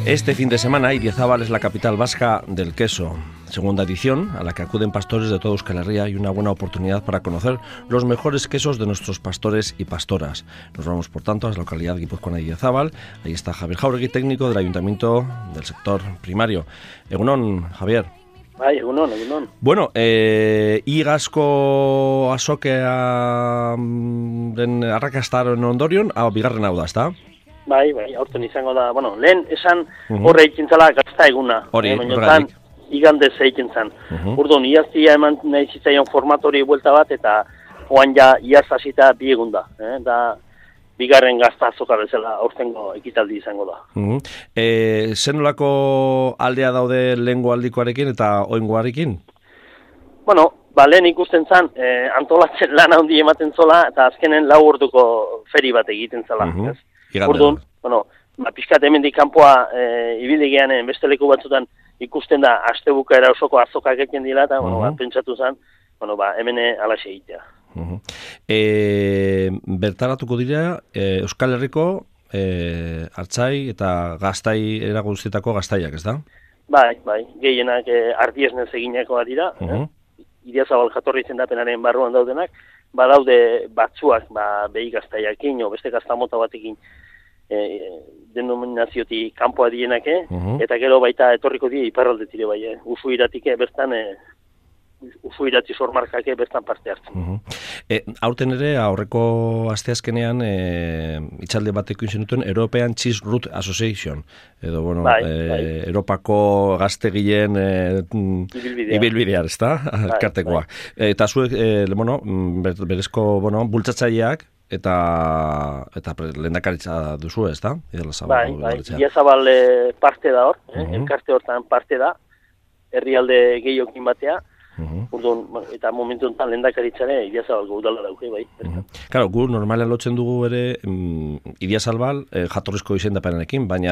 Este fin de semana, Idiazábal es la capital vasca del queso. Segunda edición, a la que acuden pastores de toda Euskal Herria y una buena oportunidad para conocer los mejores quesos de nuestros pastores y pastoras. Nos vamos, por tanto, a la localidad guipuzcoana de Idiazábal. Ahí está Javier Jauregui, técnico del Ayuntamiento del sector primario. Egunon, Javier. Bai, egunon. Bueno, igazko azokea den arrakastaren ondorion, bigarren hau da, ezta? Bai, aurten izango da, lehen esan horre egin zala gazta eguna. Horregatik. Igandez egin zan. Urdun, iaztia eman nahi zitzaion formatori buelta bat, eta oan ja iaz hasita bi egun da. Da, bigarren gazta azoka bezala aurtengo ekitaldi izango da. Zenolako aldea daude lehengo aldikoarekin eta oingoarekin? Lehen ikusten zan, antolatzen lan handi ematen zola, eta azkenen 4 orduko feri bat egiten zala. Urdun, pixkat hemendik kanpoa ibili geanen beste leku batzutan ikusten da astebukaera osoko azokak egiten dira, eta pentsatu zen, hemen alaxe egitea. Bertaratuko dira Euskal Herriko hartzai eta gaztai eraguztietako gaztaiak, ez da? Bai, gehienak ardiesnez eginekoa dira, Idiazabal jatorri izendapenaren barruan daudenak, badaude batzuak behi gaztaiakin, o beste gaztamota batekin denominaziotik kanpoa dienak, eta gero baita etorriko die iparraldetire bai, Ufuiratik bertan, Ufuirati sormarkak bertan parte hartzen. Aurten ere, aurreko asteazkenean, itxalde bateko zenutuen European Cheese Route Association, edo, Europako gaztegileen ibilbidear, ez da? Elkartekoa. Eta zuek, berezko, bultzatzaileak, eta lehendakaritza duzu, ez da? Idiazabal parte da hor, elkarte hortan parte da, herrialde gehiokin batea, eta momentu enten lehendakaritzare Idiazabalgo udala dauke, bai. Claro, gu normalean lotzen dugu ere Idiazabal jatorrizko izendapenarekin, baina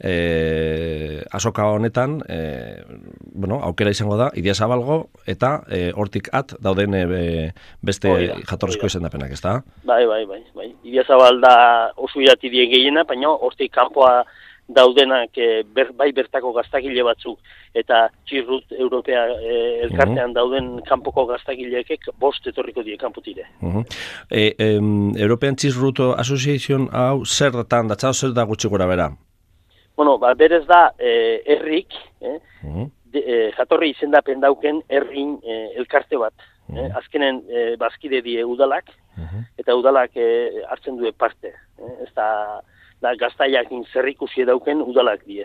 azoka honetan, aukera izango da Idiazabalgo eta hortik at dauden beste jatorrizko izendapenak, ez da? Bai. Idiazabal da oso irati die gehiena, baina hortik kanpoa daudenak bai bertako gaztakile batzuk eta Txirrut Europea elkartean dauden kanpoko gaztakileek 5 etorriko die kanpotire. European Cheese Route Association hau zer da gutxi gora bera? Berez da herrik, jatorri izendapen dauken herrin elkarte bat. Azkenen bazkide die udalak, eta udalak hartzen due parte. Ez da gaztaiakin zerrikusi dauken udalak die.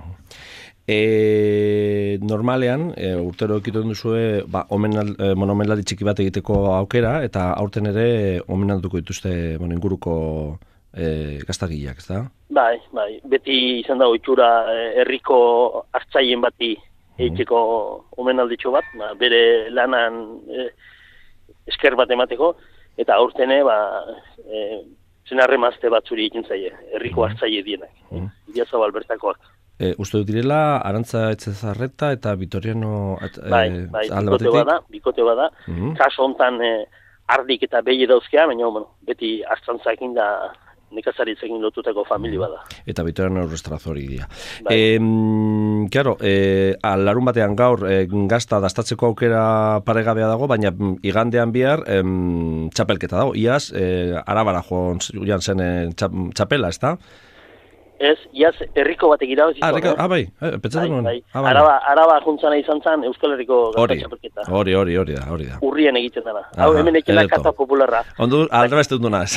Normalean, urtero ekiten duzue, omenaldi txiki bat egiteko aukera, eta aurten ere omenalduko dituzte inguruko gaztagileak, ez da? Bai, beti izan da ohitura herriko hartzaien bati egiteko omenalditxo bat, bere lanan esker bat emateko, eta aurtene, zenarremazte batzuri egin zaie, herriko hartzaile dienak, Idiazabal bertakoak. Uste dut direla, Arantza Etxezarreta eta Vitoriano bikote bada. Kaso hontan ardik eta behi dauzkea, baina beti hartzantzakin da nekazaritzekin lotutako familia bada. Eta Vitoriano Restaurazori dira. Claro, larun batean gaur gazta dastatzeko aukera paregabea dago, baina igandean bihar txapelketa dago. Iaz, Arabara joan zen txapela, ez da? Ez, iaz herriko batek irabazi zuen. Bai, pentsatzen nuen. Araba juntzana izan zen Euskal Herriko gazta txapelketa. Hori da. Urrien egiten dara. Hau hemen ekela kata popularra. Ondu, aldrebestu naz.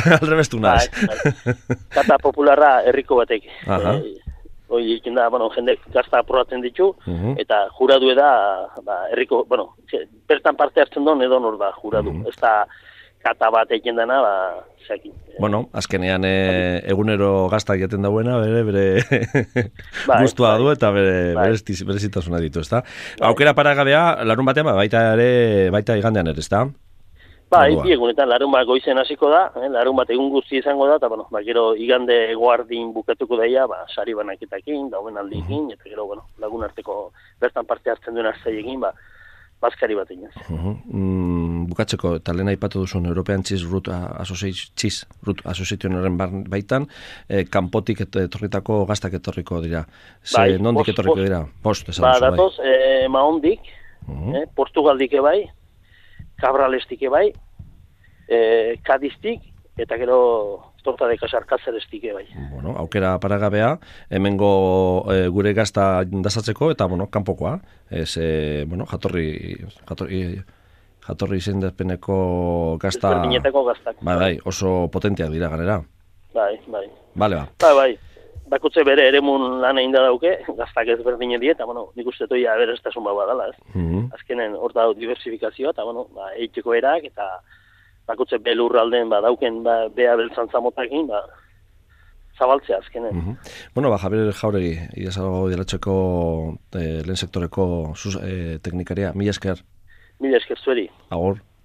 Kata popularra herriko batek. Hoi ekin da, jendek gazta aprobatzen ditu, eta juradu da, herriko, bertan parte hartzen duen edo nor da juradu. Ez da kata bat egin dena, zeakin. Azkenean egunero gazta egiten dauena, bere guztua du eta bere zitasuna ditu, ez da? Aukera paragabea, larun batean, baita igandean ere, ez da? Bi egunetan, larun bat goizen hasiko da, larun bat egun guzti izango da, eta gero igande eguardin bukatuko daia, sari banaketakin, dauen aldikin, eta gero, lagun arteko bertan parte hartzen duen hartzaiekin, bazkari bat egin. bukatzeko, eta lehen aipatu duzun European Cheese Root Associationaren baitan, kanpotik etorritako gaztak etorriko dira. Nondik etorriko dira? Bost, esan duzu bai. Datoz, Mahondik, Portugaldik ebai, Cabralestik ebai, Kadiztik, eta gero Torta de Casar Cácerestik ebai. Bueno, aukera paragabea, hemengo gure gazta dasatzeko, eta, kanpokoa. Jatorri izendapeneko gazta... Ezberdinetako gaztak. Bai, oso potenteak dira ganera. Bai. Bale, ba. Bai. Bakotze bere eremun lan egin da dauke, gaztak ezberdine die, eta, nik uste toia aberestasun badala, ez? Azkenen, hor da diversifikazioa, eta, eiteko erak, eta bakotze belurralden dauken bea beltzan zamotakin, zabaltzea azkenen. Javier Jauregi, Iazalago Dialatxeko lehen sektoreko teknikaria, mila esker. Mila esker zueri. Agur.